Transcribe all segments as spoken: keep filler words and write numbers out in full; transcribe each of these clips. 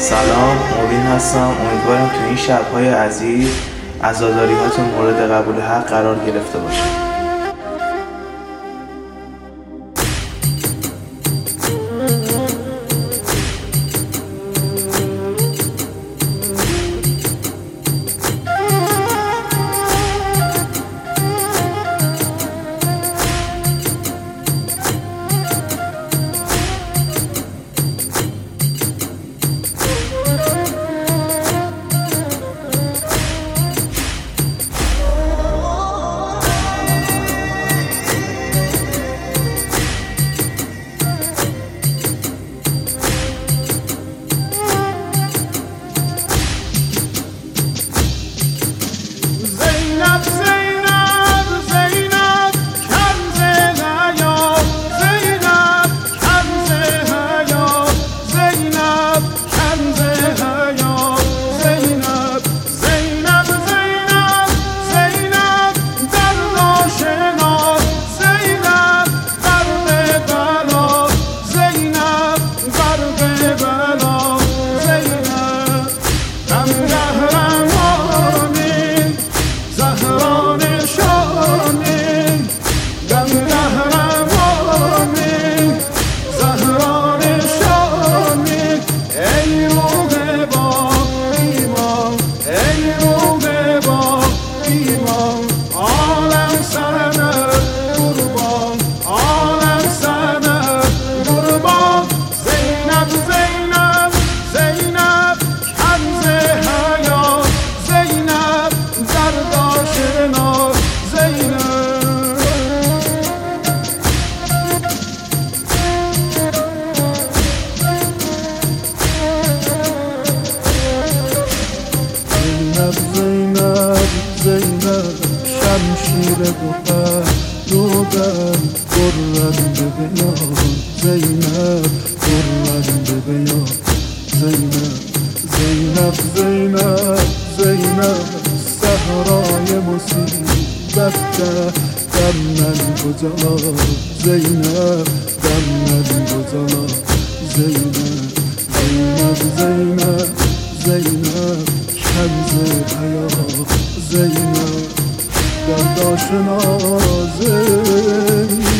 سلام، مبین هستم. امیدوارم تو این شب‌های عزیز عزاداری‌هاتون مورد قبول حق قرار گرفته باشه. زینب شمشیر گوهر دودن برنده بیان زینب برنده بیان زینب زینب زینب زینب صحرای مصیبت دم من گذار زینب دم من گذار زینب زینب زینب زینب کنز حیات زینب درداشنا زینب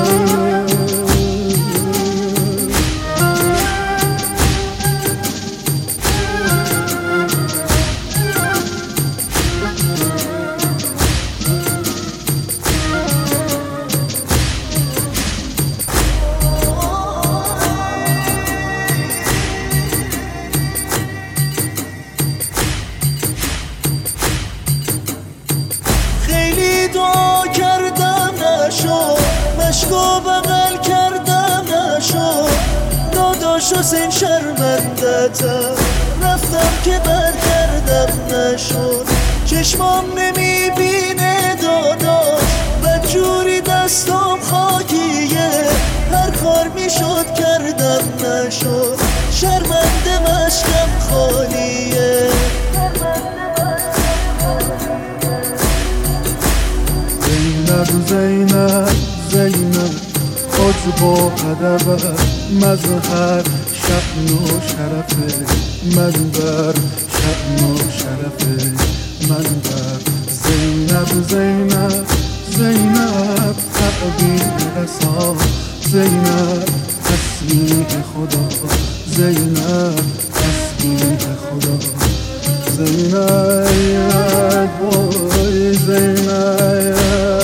دعا کردم نشد مشکو بغل کردم نشد داداش حسین شرمندتم رفتم که برگردم نشد چشمام نمیبینه داداش بدجوری دستم خاکیه هر کار میشد کردم نشد شرمنده مشکم خالیه زینب زینب زینب خود با ادب مظهر شأن و شرف منبر شأن و شرف منبر زینب زینب زینب تعبیر رسا زینب تسبیح خدا زینب تسبیح خدا زینب وای زینب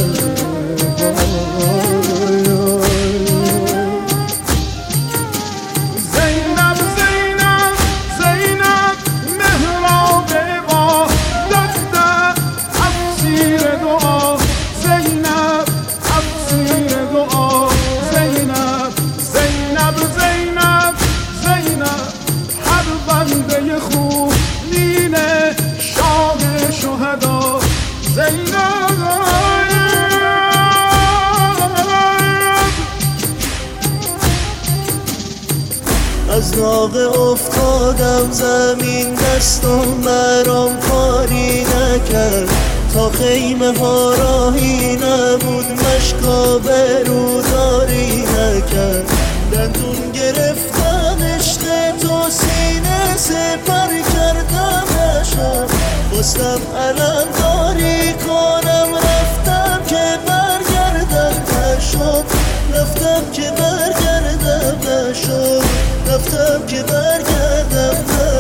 از ناقه افتادم زمین دستم برام کاری نکرد تا خیمه ها راهی نبود مشکا بروداری نکرد دندون گرفتم عشق تو سینه خواستم علم داری کنم، رفتم که برگردم نشد، رفتم که برگردم نشد، رفتم که برگردم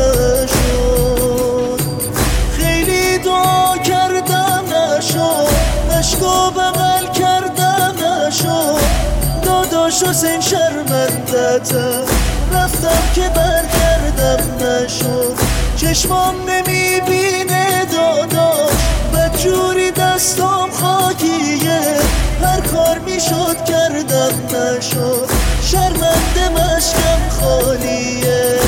نشد. خیلی دعا کردم نشد، مشکو بغل کردم نشد، داداش حسین شرمندتم، رفتم که برگردم نشد. چشمام نمیبینه داداش، بدجوری دستام خاکیه، هر کار میشد کردم نشد، شرمنده مشکم خالیه.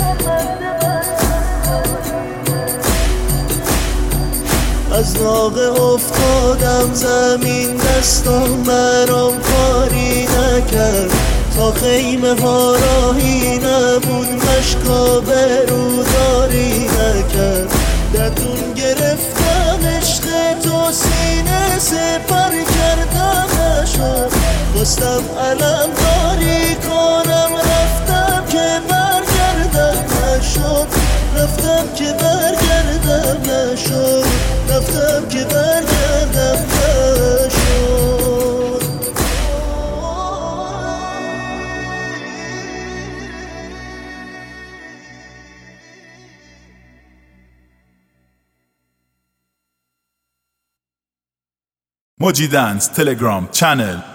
از ناقه افتادم زمین، دستام برام کاری نکرد، تا خیمه ها راهی نبود، مشکا بروداری نکرد. دتون گرفتم عشق تو سینه سپر کردم نشد، خواستم علم داری کنم، رفتم که برگردم نشد، رفتم که برگردم نشد، رفتم که برگردم نشد. موجی دنس تلگرام چنل